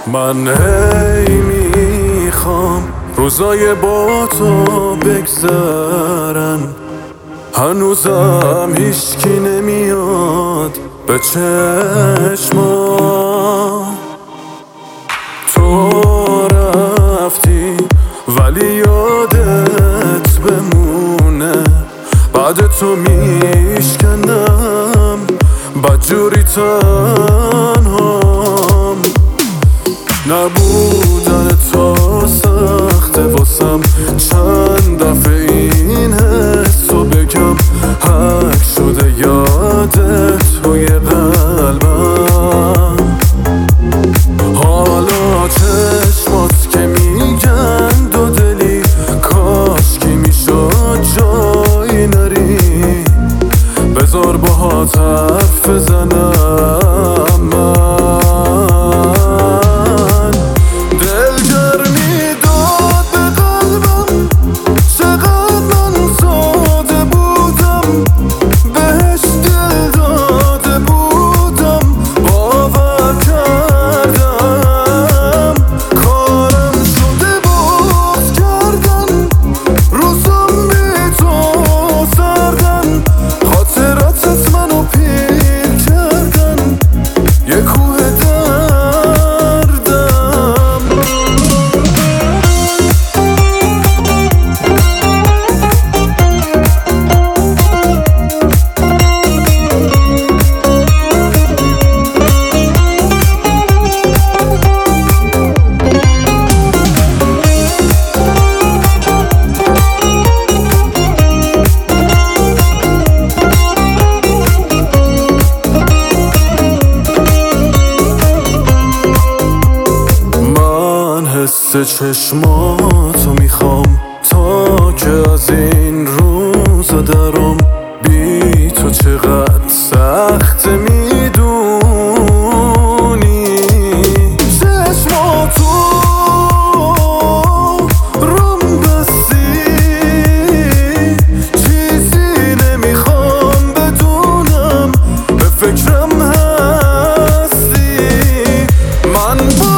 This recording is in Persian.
من هی میخوام روزای با تو بگذرن، هنوزم هیچکی نمیاد به چشمام. تو رفتی ولی یادت بمونه، بعد تو میشکنم بدجوری تنهام. نبودن تو سخته واسم، چند دفعه این حسو بگم، حک شده یادت توی قلبم. حالا چشمات که میگن دو دلی، کاش که میشد جایی نری، بذار باهات حرف بزنم. من دلگرمی داد به قلبم، چقدر من ساده بودم، بهش دل داده بودم، باور کردم، کارم شده باز کردن، روزم بی تو سردن، خاطراتت منو پیر کردن، یه کوه دردم. حس چشماتو میخوام تا که از این روزا درام، بی تو چقدر سخت میدونی. چشماتو روم بستی، چیزی نمیخوام بدونم، به فکرم هستی. من